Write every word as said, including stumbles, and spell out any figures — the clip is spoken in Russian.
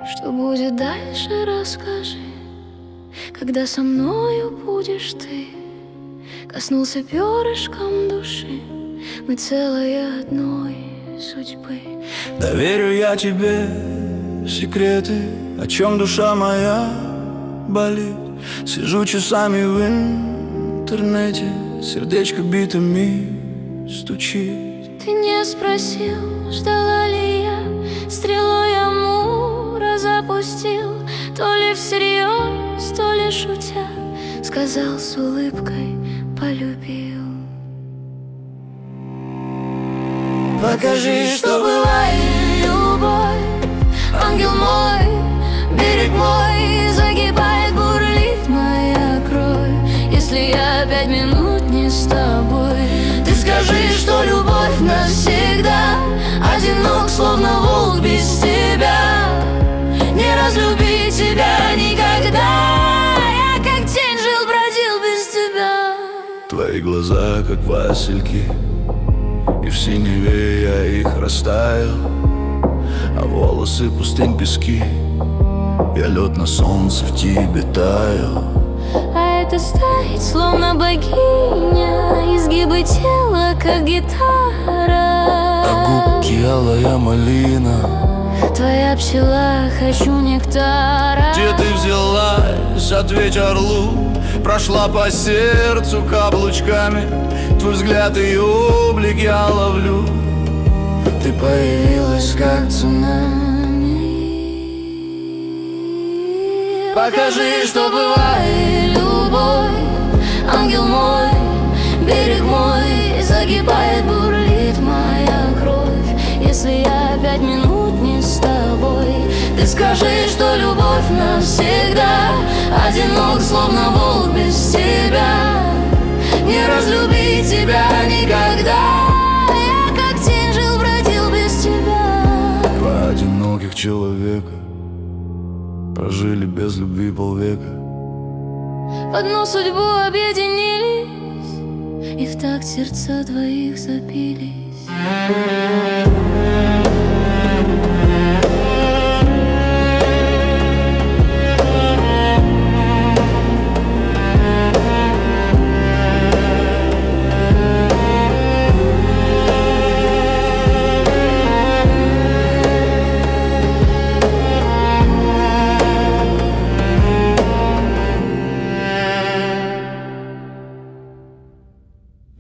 Что будет дальше, расскажи. Когда со мною будешь ты, коснулся перышком души, мы целые одной судьбы. Доверю я тебе секреты, о чем душа моя болит. Сижу часами в интернете, сердечко битами стучит. Ты не спросил, ждала ли я, стрелой амура запустил. То ли всерьез, то ли шутя, сказал с улыбкой полюбил. Покажи, что бывает любовь, ангел мой, берег мой, загибает, бурлит моя кровь. Если я пять минут не с тобой, ты скажи, что любовь навсегда. Одинок, словно волк без тебя, не разлюбить тебя никогда. Я как тень жил, бродил без тебя. Твои глаза, как васильки, и в синеве я их растаял. А волосы пустынь, пески, я лед на солнце в тебе таял. А это стоит, словно богиня, изгибы тела, как гитара. А губки алая малина, твоя пчела, хочу нектара. Где ты взялась, ответь орлу, прошла по сердцу каблучками. Твой взгляд и облик я ловлю. Ты появилась как цунами. Покажи, что бывает любовь, ангел мой, берег мой, загибает, бурлит моя кровь. Если я пять минут не с тобой, ты скажи, что любовь навсегда. Одинок, словно волк без тебя, не разлюбить тебя никогда. Я как тень жил, бродил без тебя. Два одиноких человека прожили без любви полвека. В одну судьбу объединились, и в такт сердца двоих забились.